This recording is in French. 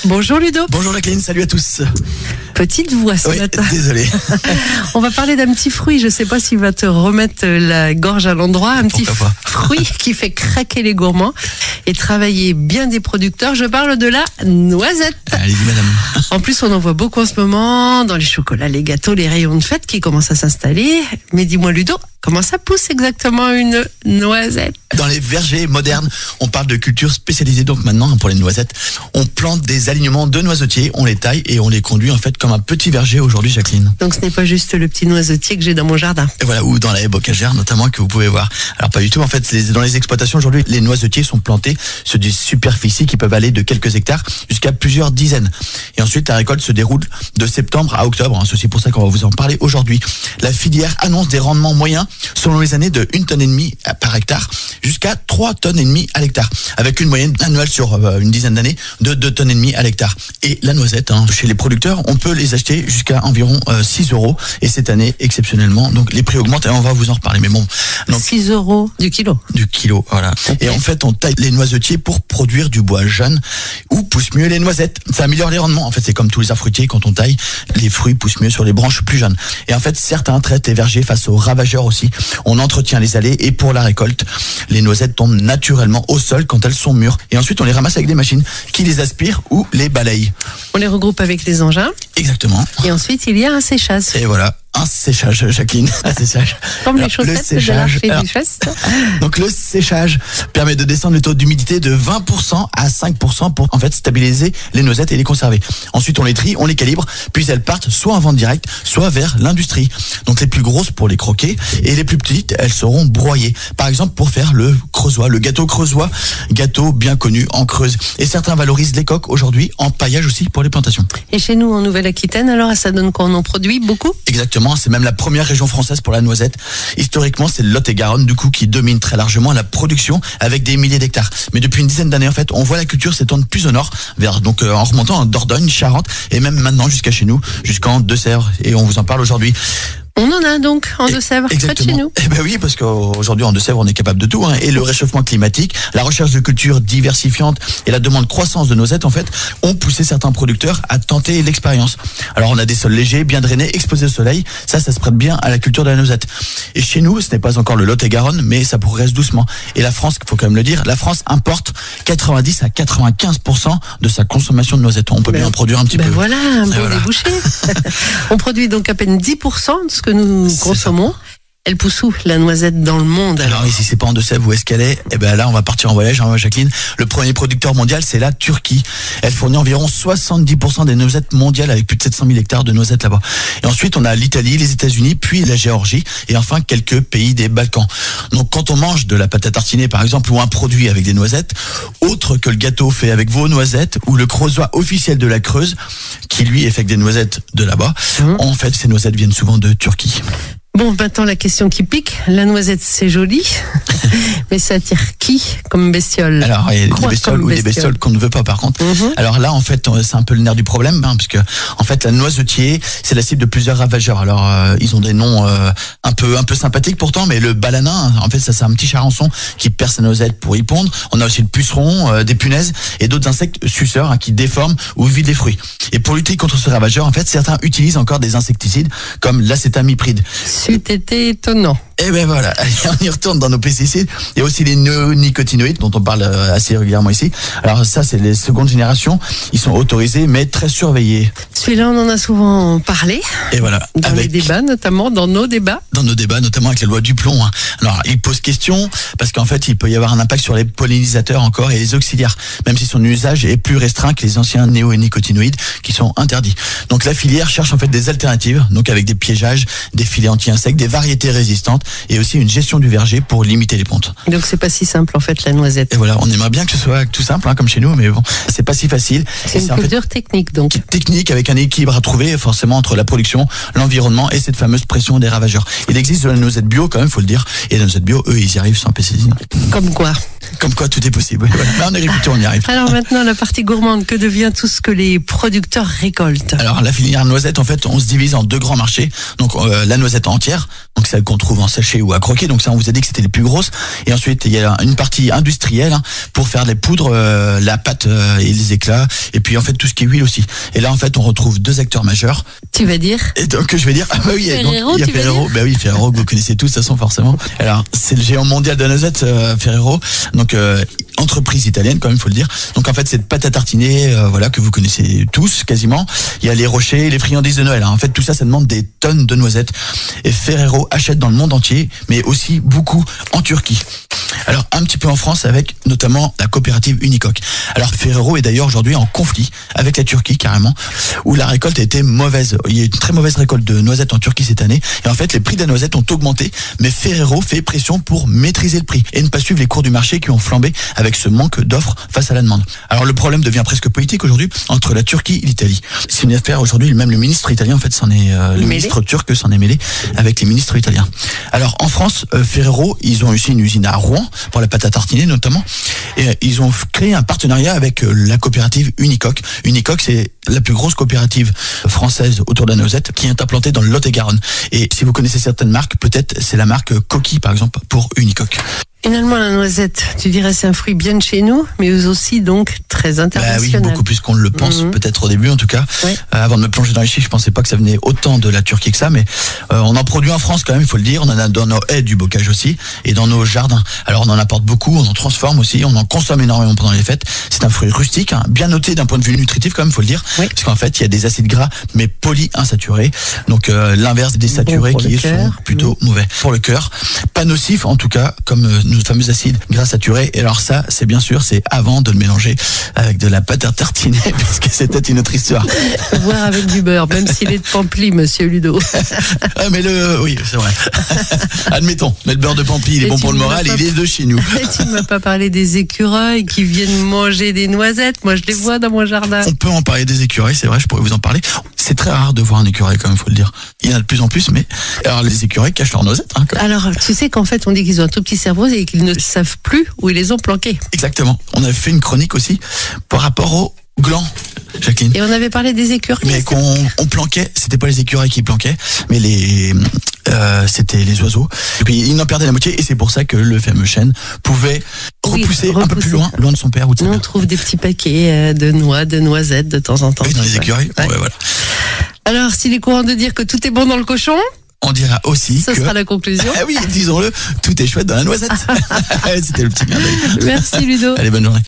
Bonjour Ludo. Bonjour Jacqueline, salut à tous. Petite voix ce matin. Désolé. On va parler d'un petit fruit, je sais pas s'il va te remettre la gorge à l'endroit. Un petit fruit qui fait craquer les gourmands et travailler bien des producteurs. Je parle de la noisette. Allez-y madame. En plus, on en voit beaucoup en ce moment dans les chocolats, les gâteaux, les rayons de fête qui commencent à s'installer. Mais dis-moi Ludo, comment ça pousse exactement une noisette? Dans les vergers modernes, on parle de culture spécialisée. Donc maintenant, pour les noisettes, on plante des alignements de noisetiers, on les taille et on les conduit en fait comme un petit verger aujourd'hui, Jacqueline. Donc ce n'est pas juste le petit noisetier que j'ai dans mon jardin. Et voilà, ou dans la haie bocagère notamment que vous pouvez voir. Alors pas du tout, en fait, dans les exploitations aujourd'hui, les noisetiers sont plantés sur des superficies qui peuvent aller de quelques hectares jusqu'à plusieurs dizaines. Et ensuite, la récolte se déroule de septembre à octobre. C'est aussi pour ça qu'on va vous en parler aujourd'hui. La filière annonce des rendements moyens selon les années de 1,5 tonne par hectare jusqu'à 3,5 tonnes à l'hectare, avec une moyenne annuelle sur une dizaine d'années de 2,5 tonnes à l'hectare. Et la noisette, chez les producteurs, on peut les acheter jusqu'à environ 6 €. Et cette année, exceptionnellement, donc les prix augmentent et on va vous en reparler. Mais bon, donc 6 € du kilo. Du kilo, voilà. Okay. Et en fait, on taille les noisetiers pour produire du bois jeune où poussent mieux les noisettes. Ça améliore les rendements. En fait, c'est comme tous les arbres fruitiers, quand on taille, les fruits poussent mieux sur les branches plus jeunes. Et en fait, certains traitent les vergers face aux ravageurs aussi. On entretient les allées et pour la récolte, les noisettes tombent naturellement au sol quand elles sont mûres. Et ensuite, on les ramasse avec des machines qui les aspirent ou les balayent. On les regroupe avec les engins. Exactement. Et ensuite, il y a un séchage. Et voilà. Un séchage, Jacqueline, un séchage. Comme les chaussettes de l'archer du chest. Donc le séchage permet de descendre le taux d'humidité de 20% à 5% pour en fait stabiliser les noisettes et les conserver. Ensuite on les trie, on les calibre, puis elles partent soit en vente directe, soit vers l'industrie. Donc les plus grosses pour les croquer et les plus petites, elles seront broyées. Par exemple pour faire le creusois, le gâteau creusois, gâteau bien connu en Creuse. Et certains valorisent les coques aujourd'hui en paillage aussi pour les plantations. Et chez nous en Nouvelle-Aquitaine, alors ça donne qu'on en produit beaucoup? Exactement. C'est même la première région française pour la noisette. Historiquement, c'est le Lot-et-Garonne, du coup, qui domine très largement la production avec des milliers d'hectares. Mais depuis une dizaine d'années, en fait, on voit la culture s'étendre plus au nord, vers, donc, en remontant en Dordogne, Charente, et même maintenant jusqu'à chez nous, jusqu'en Deux-Sèvres. Et on vous en parle aujourd'hui. On en a donc en Deux-Sèvres, près de chez nous. Eh ben oui, parce qu'aujourd'hui en Deux-Sèvres, on est capable de tout. Et le réchauffement climatique, la recherche de cultures diversifiantes et la demande croissance de noisettes, en fait, ont poussé certains producteurs à tenter l'expérience. Alors on a des sols légers, bien drainés, exposés au soleil. Ça se prête bien à la culture de la noisette. Et chez nous, ce n'est pas encore le Lot-et-Garonne, mais ça progresse doucement. Et la France, il faut quand même le dire, la France importe 90 à 95% de sa consommation de noisettes. On peut bien en produire un petit peu. Voilà, un bon débouché. On produit donc à peine 10% de ce que nous consommons. Elle pousse où, la noisette, dans le monde? Alors ici, c'est pas en Deux-Sèvres, où est-ce qu'elle est? Eh ben là, on va partir en voyage, Jacqueline. Le premier producteur mondial, c'est la Turquie. Elle fournit environ 70% des noisettes mondiales, avec plus de 700 000 hectares de noisettes là-bas. Et ensuite, on a l'Italie, les États-Unis, puis la Géorgie, et enfin quelques pays des Balkans. Donc quand on mange de la pâte à tartiner, par exemple, ou un produit avec des noisettes, autre que le gâteau fait avec vos noisettes, ou le creusois officiel de la Creuse, qui lui est fait avec des noisettes de là-bas, en fait, ces noisettes viennent souvent de Turquie. Bon, maintenant la question qui pique, la noisette c'est joli, mais ça attire qui comme bestiole? Alors il y a des bestioles ou des bestioles qu'on ne veut pas par contre. Alors là en fait c'est un peu le nerf du problème, puisque en fait la noisetier c'est la cible de plusieurs ravageurs. Alors ils ont des noms un peu sympathiques pourtant, mais le balanin en fait ça c'est un petit charançon qui perce sa noisette pour y pondre. On a aussi le puceron, des punaises et d'autres insectes suceurs qui déforment ou vident les fruits. Et pour lutter contre ce ravageur en fait certains utilisent encore des insecticides comme l'acétamipride. C'était étonnant. Et ben voilà, on y retourne dans nos pesticides. Il y a aussi les néonicotinoïdes dont on parle assez régulièrement ici. Alors ça, c'est les secondes générations. Ils sont autorisés, mais très surveillés. Celui-là, on en a souvent parlé. Et voilà. Dans les débats, notamment, dans nos débats. Dans nos débats, notamment avec la loi Duplon. Alors, il pose question parce qu'en fait, il peut y avoir un impact sur les pollinisateurs encore et les auxiliaires, même si son usage est plus restreint que les anciens néonicotinoïdes qui sont interdits. Donc la filière cherche en fait des alternatives, donc avec des piégeages, des filets anti-insectes, des variétés résistantes et aussi une gestion du verger pour limiter les pontes. Donc c'est pas si simple en fait la noisette. Et voilà, on aimerait bien que ce soit tout simple comme chez nous, mais bon, c'est pas si facile. C'est une culture technique donc. Technique avec un équilibre à trouver forcément entre la production, l'environnement et cette fameuse pression des ravageurs. Il existe de la noisette bio quand même, faut le dire, et la noisette bio, eux, ils y arrivent sans pesticides. Comme quoi? Comme quoi, tout est possible. Voilà. Mais en agriculture, on y arrive. Alors maintenant, la partie gourmande, que devient tout ce que les producteurs récoltent? Alors la filière noisette, en fait, on se divise en deux grands marchés. Donc la noisette entière, donc celle qu'on trouve en sachet ou à croquer. Donc ça, on vous a dit que c'était les plus grosses. Et ensuite, il y a une partie industrielle pour faire les poudres, la pâte et les éclats. Et puis en fait, tout ce qui est huile aussi. Et là, en fait, on retrouve deux acteurs majeurs. Tu vas dire? Et donc je vais dire, ah bah oui, Ferrero, donc, il y a tu vas Ferrero. Bah oui, Ferrero que vous connaissez tous, de toute façon forcément. Alors c'est le géant mondial de la noisette, Ferrero. Donc entreprise italienne, quand même, faut le dire. Donc en fait, cette pâte à tartiner, voilà, que vous connaissez tous quasiment. Il y a les rochers, les friandises de Noël. En fait, tout ça, ça demande des tonnes de noisettes. Et Ferrero achète dans le monde entier, mais aussi beaucoup en Turquie. Alors un petit peu en France avec notamment la coopérative Unicoque. Alors Ferrero est d'ailleurs aujourd'hui en conflit avec la Turquie carrément, où la récolte a été mauvaise. Il y a eu une très mauvaise récolte de noisettes en Turquie cette année, et en fait les prix des noisettes ont augmenté, mais Ferrero fait pression pour maîtriser le prix et ne pas suivre les cours du marché qui ont flambé avec ce manque d'offres face à la demande. Alors le problème devient presque politique aujourd'hui entre la Turquie et l'Italie. C'est une affaire aujourd'hui, même le ministre italien en fait s'en est le ministre turc s'en est mêlé avec les ministres italiens. Alors en France, Ferrero, ils ont aussi une usine à Rouen pour la pâte à tartiner notamment, et ils ont créé un partenariat avec la coopérative Unicoque. Unicoque, c'est la plus grosse coopérative française autour de la noisette qui est implantée dans le Lot-et-Garonne. Et si vous connaissez certaines marques, peut-être c'est la marque Coquille par exemple pour Unicoque. Finalement, la noisette, tu dirais c'est un fruit bien de chez nous, mais aussi donc très international. Oui, beaucoup plus qu'on ne le pense, peut-être au début en tout cas. Ouais. Avant de me plonger dans les chiffres, je pensais pas que ça venait autant de la Turquie que ça, mais on en produit en France quand même, il faut le dire. On en a dans nos haies du bocage aussi et dans nos jardins. Alors on en apporte beaucoup, on en transforme aussi, on en consomme énormément pendant les fêtes. C'est un fruit rustique, bien noté d'un point de vue nutritif quand même, faut le dire, parce qu'en fait il y a des acides gras mais polyinsaturés. Donc l'inverse des saturés qui sont plutôt mauvais pour le cœur. Pas nocif en tout cas, comme nos fameux acides gras saturés. Et alors ça, c'est bien sûr, c'est avant de le mélanger avec de la pâte à tartiner, parce que c'était une autre histoire. Voire avec du beurre, même s'il est de Pampli, monsieur Ludo. Mais oui, c'est vrai. Admettons, mais le beurre de Pampli, il est bon pour le moral, il est de chez nous. Tu ne m'as pas parlé des écureuils qui viennent manger des noisettes. Moi, je les vois dans mon jardin. On peut en parler des écureuils, c'est vrai, je pourrais vous en parler. C'est très rare de voir un écureuil, quand même, faut le dire. Il y en a de plus en plus, mais alors les écureuils cachent leurs noisettes. Alors, tu sais qu'en fait, on dit qu'ils ont un tout petit cerveau et qu'ils ne savent plus où ils les ont planqués. Exactement. On avait fait une chronique aussi par rapport aux glands, Jacqueline. Et on avait parlé des écureuils. Mais qu'on planquait, c'était pas les écureuils qui planquaient, mais c'était les oiseaux. Et puis ils en perdaient la moitié, et c'est pour ça que le fameux chêne pouvait repousser un peu plus loin de son père ou de sa mère. On trouve des petits paquets de noix, de noisettes de temps en temps. Oui, dans les écureuils. Ouais. Ouais, voilà. Alors, s'il est courant de dire que tout est bon dans le cochon, on dira aussi ce sera la conclusion. Ah oui, disons-le, tout est chouette dans la noisette. C'était le petit clin d'œil. Merci Ludo. Allez, bonne journée.